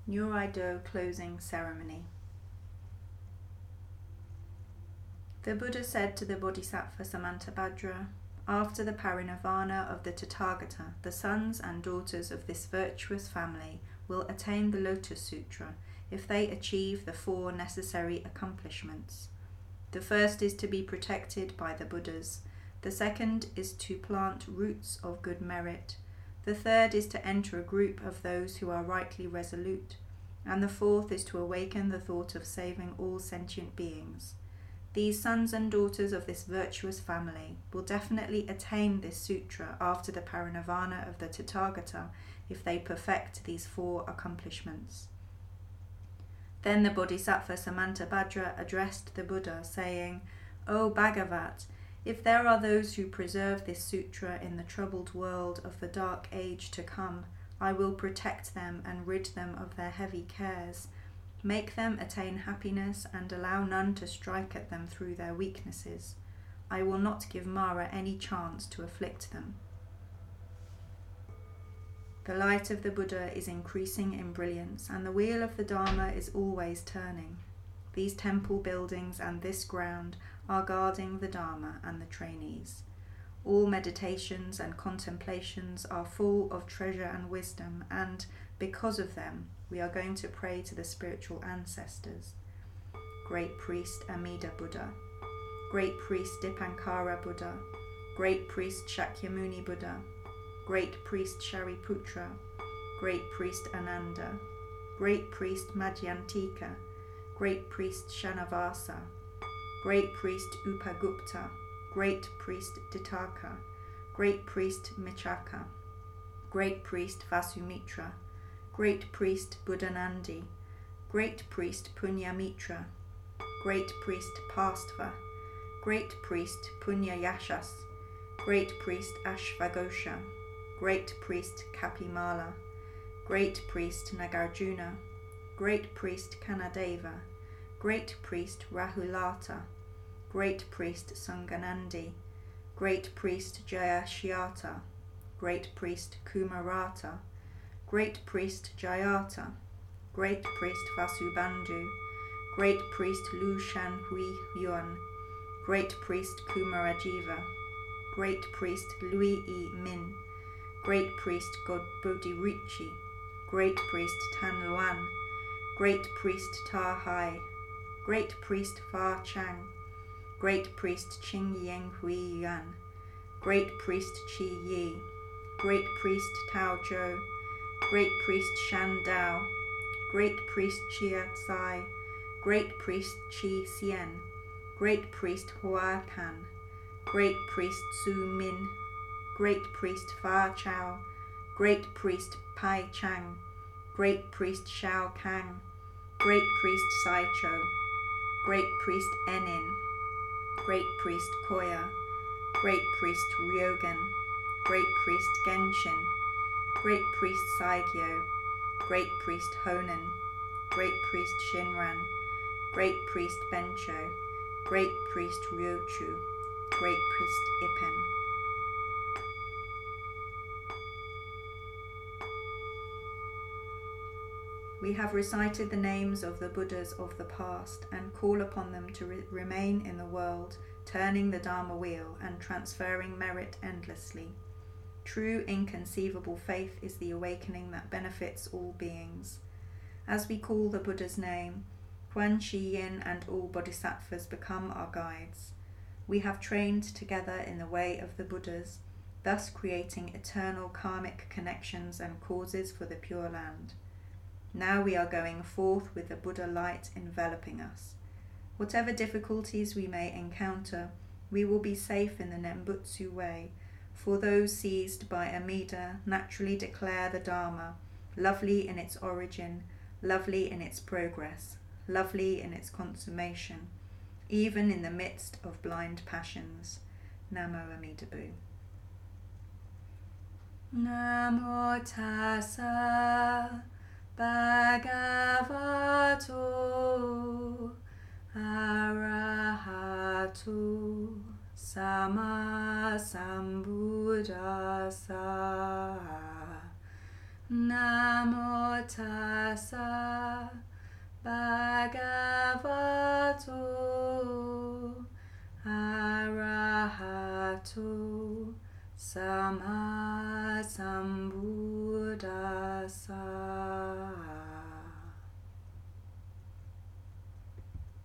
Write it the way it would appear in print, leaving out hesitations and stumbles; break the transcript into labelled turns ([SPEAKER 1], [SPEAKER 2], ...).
[SPEAKER 1] Nyoraido closing ceremony. The Buddha said to the Bodhisattva Samantabhadra, after the parinirvana of the Tathagata, the sons and daughters of this virtuous family will attain the Lotus Sutra if they achieve the 4 necessary accomplishments. The first is to be protected by the Buddhas. The second is to plant roots of good merit. The third is to enter a group of those who are rightly resolute. And the fourth is to awaken the thought of saving all sentient beings. These sons and daughters of this virtuous family will definitely attain this sutra after the parinirvana of the Tathagata if they perfect these 4 accomplishments. Then the Bodhisattva Samantabhadra addressed the Buddha, saying, O Bhagavat, if there are those who preserve this sutra in the troubled world of the dark age to come, I will protect them and rid them of their heavy cares. Make them attain happiness and allow none to strike at them through their weaknesses. I will not give Mara any chance to afflict them. The light of the Buddha is increasing in brilliance, and the wheel of the Dharma is always turning. These temple buildings and this ground are guarding the Dharma and the trainees. All meditations and contemplations are full of treasure and wisdom, and because of them, we are going to pray to the spiritual ancestors. Great Priest Amida Buddha, Great Priest Dipankara Buddha, Great Priest Shakyamuni Buddha, Great Priest Shariputra, Great Priest Ananda, Great Priest Madhyantika, Great Priest Shanavasa, Great Priest Upagupta, Great Priest Ditaka, Great Priest Michaka, Great Priest Vasumitra, Great Priest Buddhanandi, Great Priest Punyamitra, Great Priest Pastva, Great Priest Punyayashas, Great Priest Ashvagosha, Great Priest Kapimala, Great Priest Nagarjuna, Great Priest Kanadeva, Great Priest Rahulata, Great Priest Sanganandi, Great Priest Jayashyata, Great Priest Kumarata, Great Priest Jayata, Great Priest Vasubandhu, Great Priest Lu Shan Hui Yuan, Great Priest Kumarajiva, Great Priest Lui E Min, Great Priest God Bodhirichi, Great Priest Tan Luan, Great Priest Ta Hai, Great Priest Fa Chang, Great Priest Ching Yang Hui Yuan, Great Priest Chi Yi, Great Priest Tao Zhou, Great Priest Shan Dao, Great Priest Chia Tsai, Great Priest Chi Sien, Great Priest Hua Kan, Great Priest Su Min, Great Priest Fa Chao, Great Priest Pai Chang, Great Priest Shao Kang, Great Priest Sai Cho, Great Priest Enin, Great Priest Koya, Great Priest Ryogen, Great Priest Genshin, Great Priest Saigyo, Great Priest Honen, Great Priest Shinran, Great Priest Bencho, Great Priest Ryochu, Great Priest Ippen. We have recited the names of the Buddhas of the past and call upon them to remain in the world, turning the Dharma wheel and transferring merit endlessly. True inconceivable faith is the awakening that benefits all beings. As we call the Buddha's name, Quan Shi Yin and all bodhisattvas become our guides. We have trained together in the way of the Buddhas, thus creating eternal karmic connections and causes for the Pure Land. Now we are going forth with the Buddha light enveloping us. Whatever difficulties we may encounter, we will be safe in the Nembutsu way, for those seized by Amida naturally declare the Dharma, lovely in its origin, lovely in its progress, lovely in its consummation, even in the midst of blind passions. Namo Amida Butsu. Namo Tassa Bhagavato Arahato Sama Sambuddhassa. Namo tassa bhagavato arahato sammasambuddhassa.